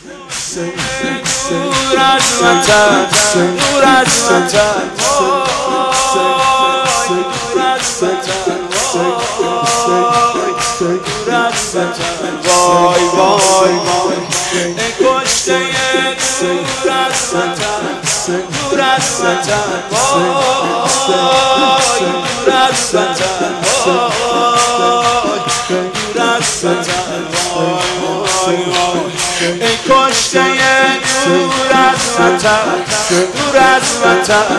دور از وطن، دور از وطن، دور از وطن، دور از وطن، وای وای وای ای کشته دور از وطن، دور از وطن، وای دور از وطن، وای دور از وطن، وای وای وای ای کشته دور از وطن، دور از وطن،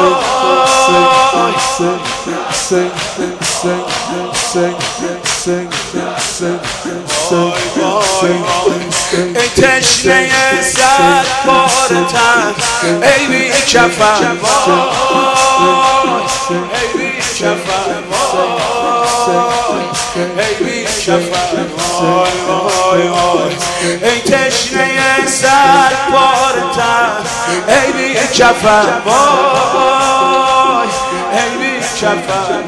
وای ای تشنه صد پاره تن، ای بی کفن، ای بی کفن، ای بی کفن، وای وای وای ای تشنه صد پاره تن، ای بی کفن، وای ای بی کفن،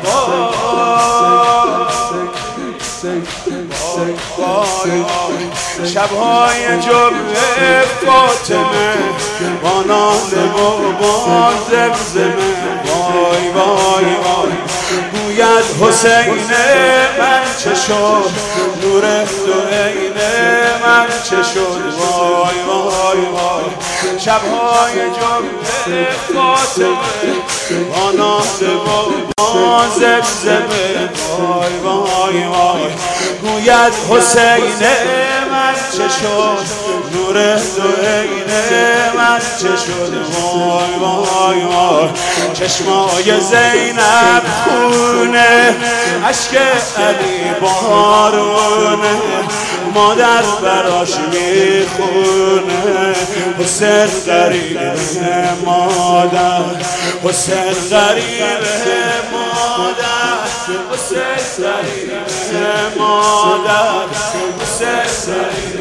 شب‌های جمعه فاطمه با ناله و با زمزمه، وای وای وای گوید حسین من چه شد، نور دو عین من چه شد، وای وای وای شب‌های جمعه فاطمه با ناله و با زمزمه، وای وای وای گوید حسین من چه شد، نور دو عین من چه شد، وای وای وای چشمای زینب خونه، اشک علی بارونه، مادر براش میخونه، حسین غریب مادر، حسین غریب مادر، حسین غریب مادر، حسین غریب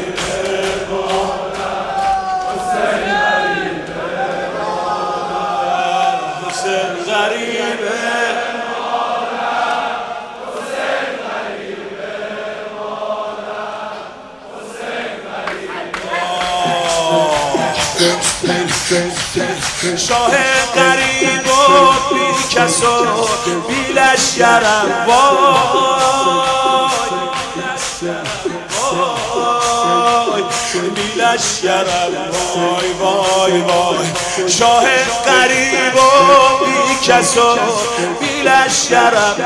شاه غریب و بی کس و بی لشکرم، وای بی لشکرم، وای وای وای شاه غریب و بی کس و بی لشکرم،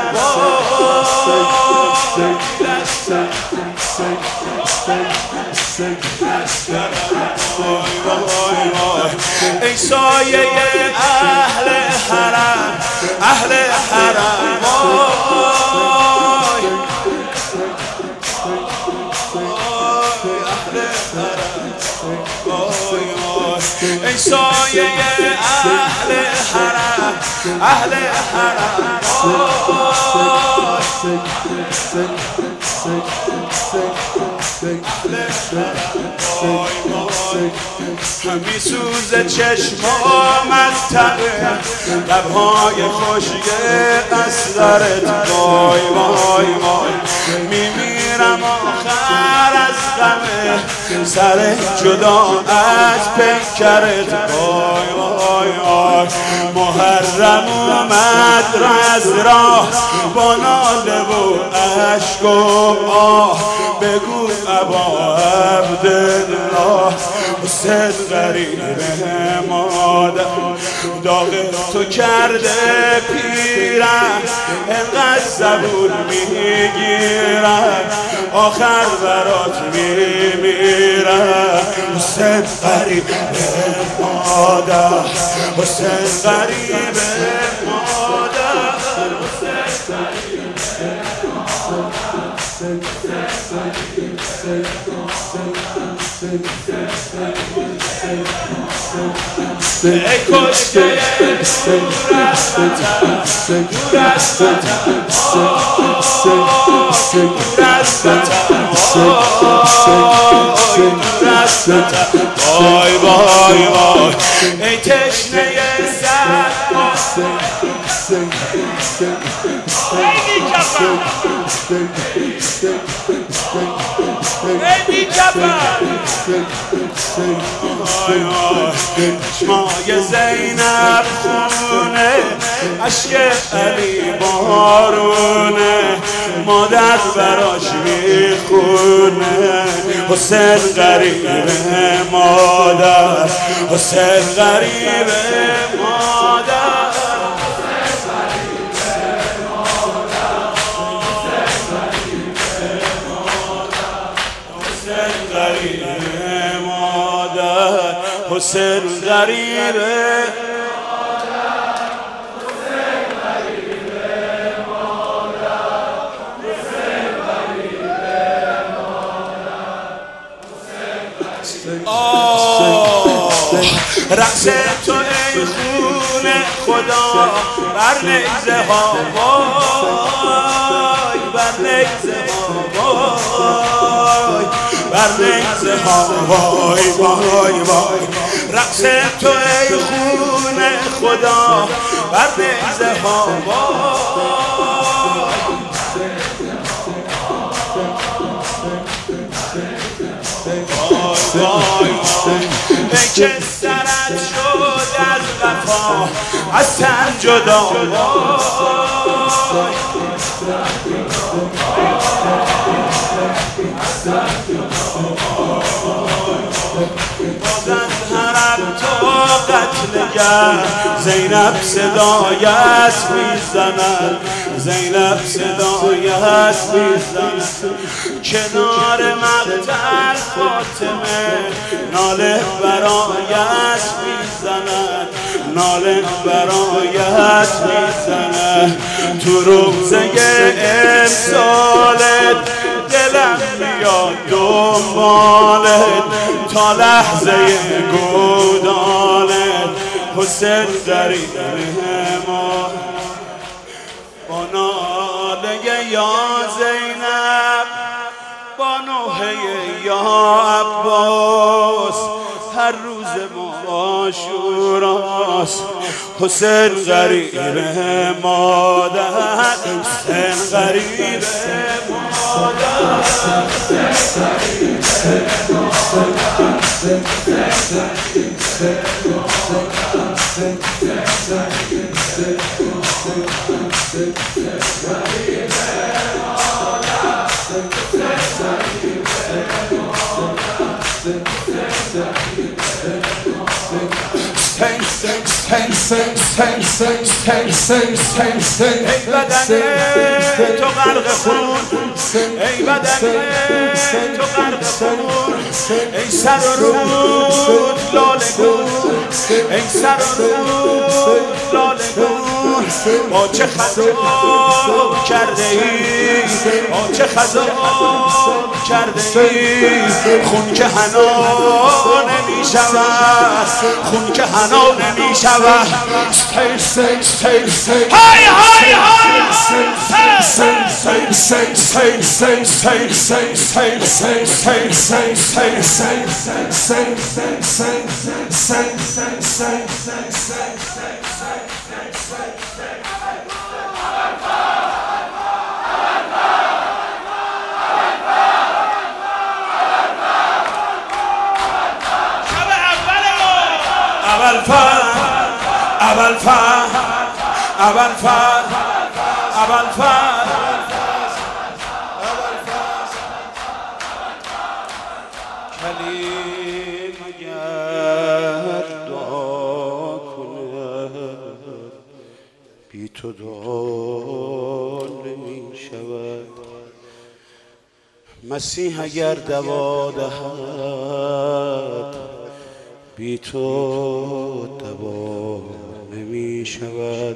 ای سایه اهل حرم، اهل حرم، وای ای سایه اهل حرم، اهل حرم، همی سوزه چشمام از تبه، لبهای خشک اصغرت، وای وای وای میمیرم آخر از غمه، سر جدا از پیکرت، وای وای وای محرم اومد از راه با ناله و اشک و آه، بگو ابا عبدالله حسین غریب مادر، داغ تو کرده پیرم، انقدر زبون میگیرم، آخر برات میمیرم، حسین غریب مادر، حسین غریب مادر، حسین غریب ای کشته دور از وطن، دور از وطن، دور از وطن، دور از وطن، وای وای وای ای تشنه سر، ای بی کفن چشمای زینب خونه عشق علی بارونه مادر براش میخونه حسین غریبه مادر حسین غریبه مادر حسین غریبه رقص تو ای خون خدا بر نیزه ها وای بر نیزه ها وای بر نیزه ها وای وای وای رقص تو ای خون خدا بر نیزه ها وای ای که سرت شد از وفا از تن جدا بازن حرم تا قتلگر زینب صدایت میزند زینب صدایت میزند کنار مقتل فاطمه ناله برایت میزند ناله برایت میزند تو روزه امسالت دلم میاد دنبالت تا لحظه گودالت حسین غریبه ما با ناله یا زینب با نوحه یا عباس هر روز ما عاشوراست حسین غریبه مادر حسین غریبه مادر ای بدن تو غرق خون ای بدن تو غرق خون ای سر و رود لاله گون ای سر و رود لاله گون با چه خطا کرده ای با چه خطا کرده ای خون که حنا نمی شود خون که حنا نمی شود های های های کلیم اگر دعا کنه بی تو دعا نمی شود مسیح اگر دوا دهد بی تو دوا نمی شود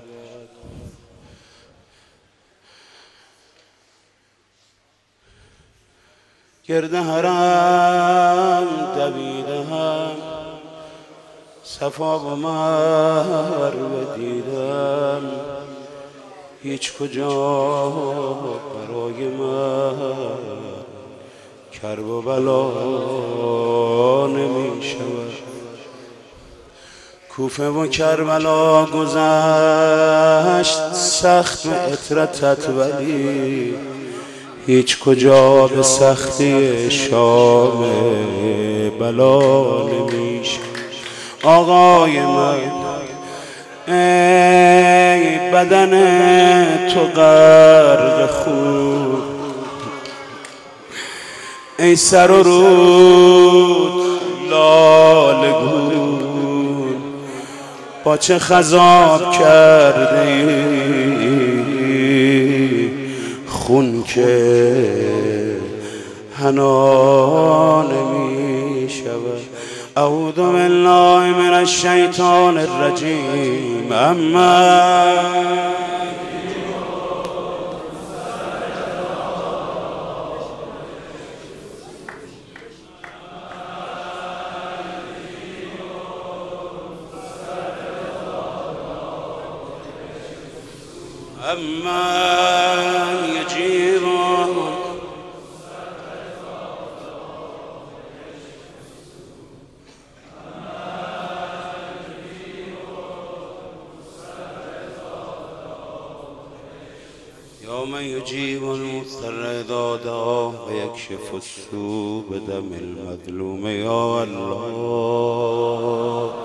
گرد حرم دویدم صفا و مروه دیدم هیچ کجا برای من کرب و بلا نمی شود کوفه و کربلا گذشت سخت عطرتت ولی هیچ کجا به سختی شام بلا نمیشه. آقای من ای بدن تو غرق خون، ای سر و رود لاله گون، با چه خضاب کرده ای خون که حنا نمی شود. اعوذ بالله من الشیطان الرجیم. اما یجیب یوم یجیب المضطر اذا دعاه و یکشف السوء بدم المظلوم. یا الله